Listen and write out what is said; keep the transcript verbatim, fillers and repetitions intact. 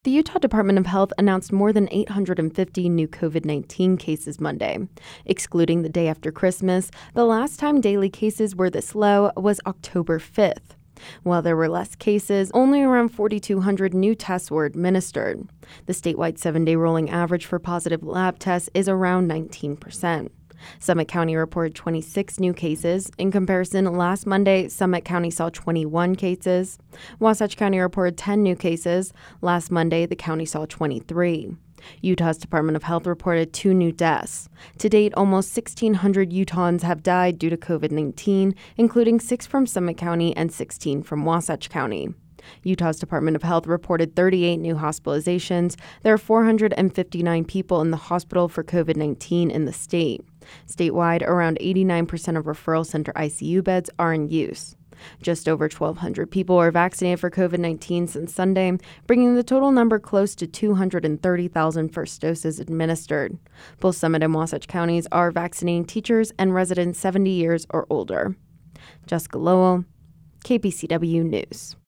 The Utah Department of Health announced more than eight hundred fifty new covid nineteen cases Monday. Excluding the day after Christmas, the last time daily cases were this low was October fifth. While there were less cases, only around forty-two hundred new tests were administered. The statewide seven-day rolling average for positive lab tests is around nineteen percent. Summit County reported twenty-six new cases. In comparison, last Monday, Summit County saw twenty-one cases. Wasatch County reported ten new cases. Last Monday, the county saw twenty-three. Utah's Department of Health reported two new deaths. To date, almost sixteen hundred Utahns have died due to covid nineteen, including six from Summit County and sixteen from Wasatch County. Utah's Department of Health reported thirty-eight new hospitalizations. There are four hundred fifty-nine people in the hospital for covid nineteen in the state. Statewide, around eighty-nine percent of referral center I C U beds are in use. Just over twelve hundred people were vaccinated for covid nineteen since Sunday, bringing the total number close to two hundred thirty thousand first doses administered. Both Summit and Wasatch counties are vaccinating teachers and residents seventy years or older. Jessica Lowell, K P C W News.